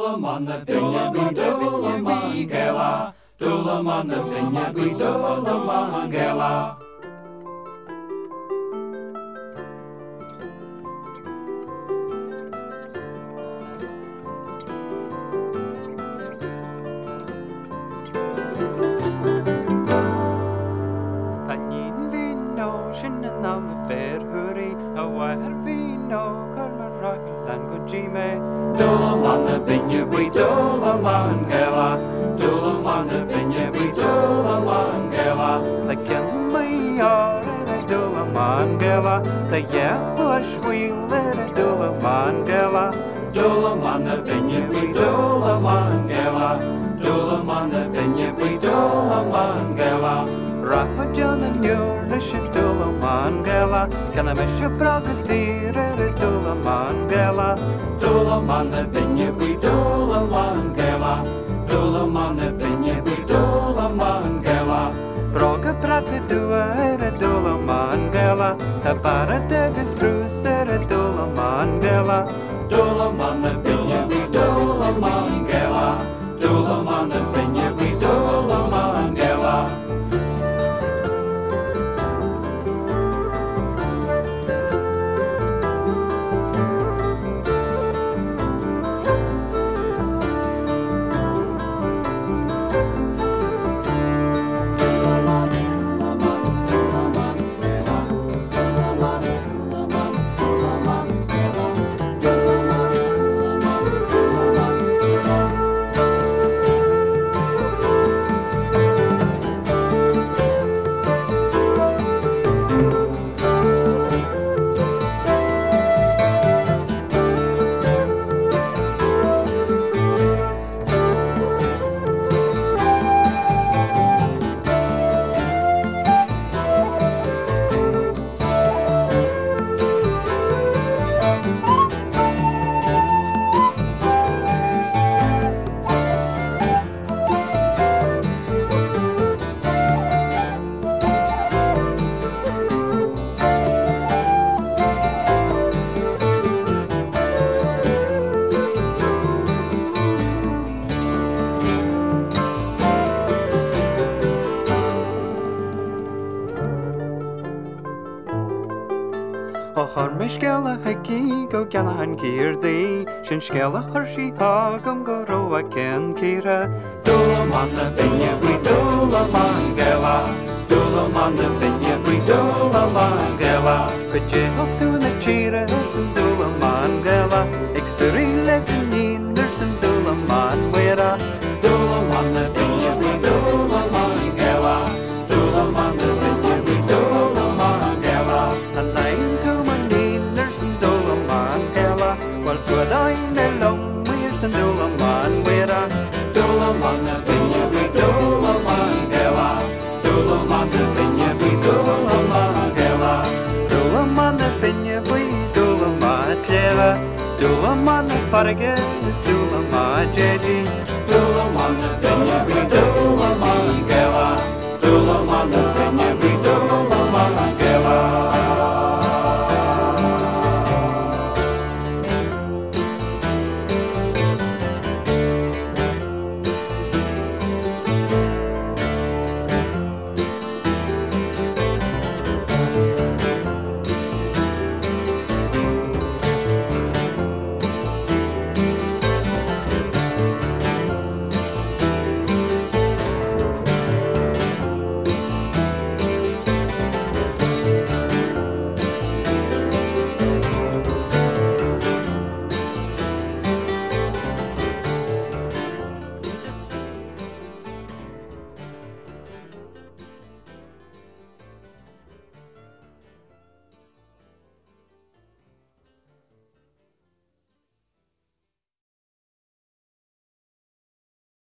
Dulamana Benyabi Dulamangela, Dulamana Benyabi Dulamangela. Dulamana Benyabi Dulamangela, Dulamana Benyabi Dulamangela. The Kenmayara Dulamangela, the Yaklush wheel Dulamangela. Dulamana Benyabi Dulamangela, Dulamana Benyabi Dulamangela. Rapajana Nurnish Dulamangela, Kanamisha Pragatira Dulamangela. Dulamana Benyabi Dulamangela, Dulamana Benyabi Dulamangela. Praga Prakadua Dulamangela, Aparategas Trusera Dulamangela. Dulamana Benyabi Dulamangela, Dulamana Benyabi Dulamangela. Mishkela haki go galahan kirdi, Shin skela hershi hagam go roa ken kira. Dulamana Benyabi Dulamangela, Dulamana Benyabi Dulamangela. Kaje to the chira and Dulamangela, Exeri let the ninders and Dulaman wera. Dulamana Benyabi Dulamangela, Dulamana Benyabi Dulamangela. And nine to my ninders and Dulamangela, while for thine alone wears and Dulaman wera. Dulamana Benyabi Dulamangela, Dulamana Benyabi Dulamangela. Dulamana Benyabi Dulamangela, Dulamana Fargas Dulamajedi. Dulamana Benyabi Dulamangela, Dulamana Benyabi